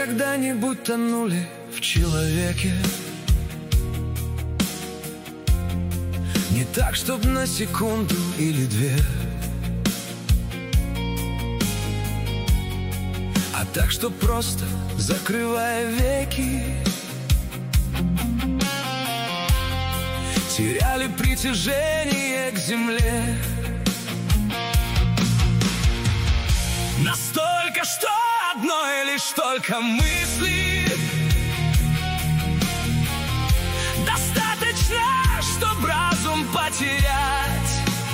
когда-нибудь тонули в человеке. Не так, чтоб на секунду или две, а так, что просто, закрывая веки, теряли притяжение к земле. Настолько, что одной лишь только мысли достаточно, чтоб разум потерять,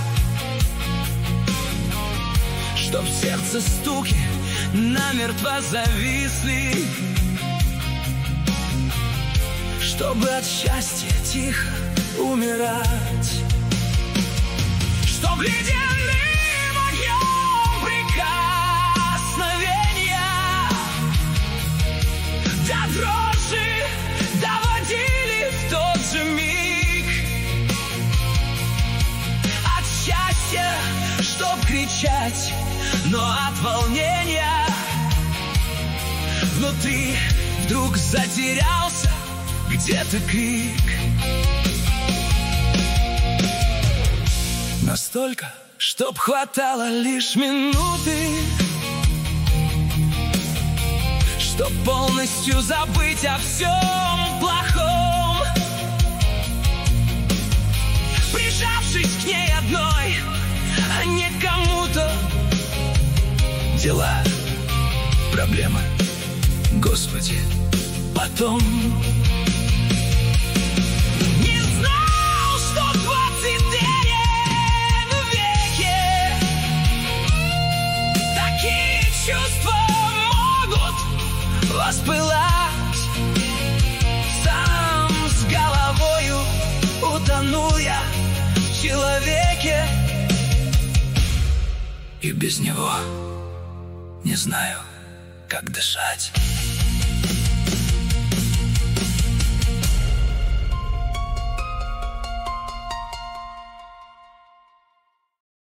чтоб в сердце стуки намертво зависли, чтобы от счастья тихо умирать, чтоб ледяным огнем прикосновения до дрожи доводили в тот же миг, от счастья, чтоб кричать, но от волнения внутри вдруг затерялся где-то крик. Настолько, чтоб хватало лишь минуты, чтоб полностью забыть о всем плохом, прижавшись к ней одной, а не кому-то. Дела, проблемы, Господи, потом. Не знал, что в 21 веке такие чувства могут воспылать. Сам с головою утонул я в человеке, и без него не знаю, как дышать.